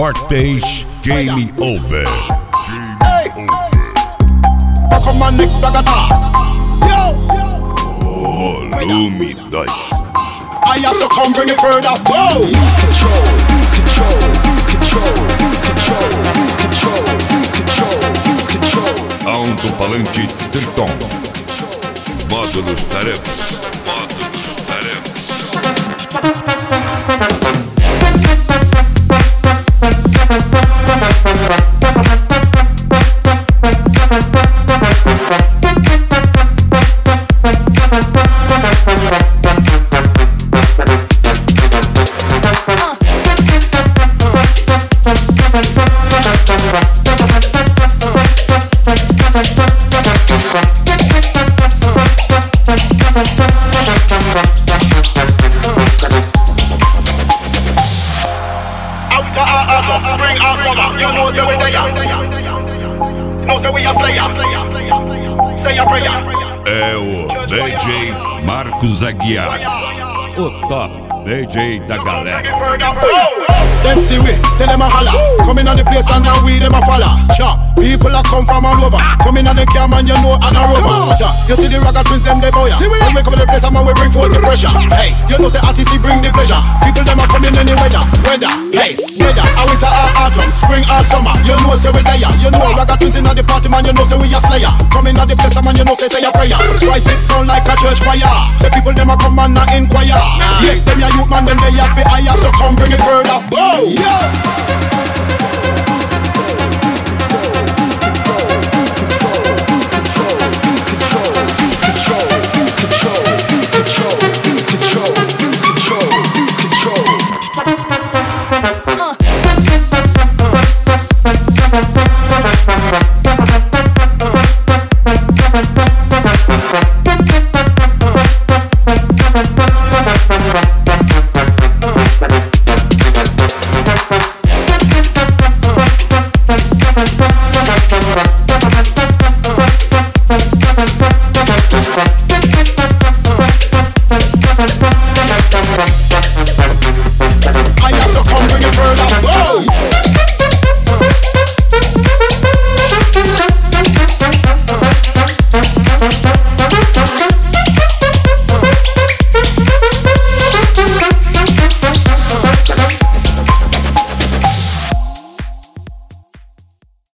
Fortes Game Over. Back on my neck, bagata. Yo! Volume 2. I have to come bring it further. Whoa! Lose control, lose control, lose control, lose control, lose control, lose control, lose control. Alto-falante Triton. Módulos tarefas. Módulos tarefas. Spring or summer, you know say we there. No say we a slayer. Say a prayer. É o DJ Marcos Aguiar, o top DJ da galera. Them see we, say them a holla. Come in at the place and now we them a follow. Sure, people a come from all over. Come in at the camp and you know and a rover. You see the rocket twins them they boya. When we come to the place and we bring forth the pressure. Hey, you know say RTC bring the pleasure. People them a come in any weather. Hey, weather. A winter or autumn, spring or summer. You know say we there. You know rocket twins in at the party man. You know say we a slayer. Come in at the place and man you know say a prayer. Twice it sound like a church choir. Say people them a come and a inquire. Yes, them ya youth man them they have fi hire. So come bring it further. Whoa! Yeah.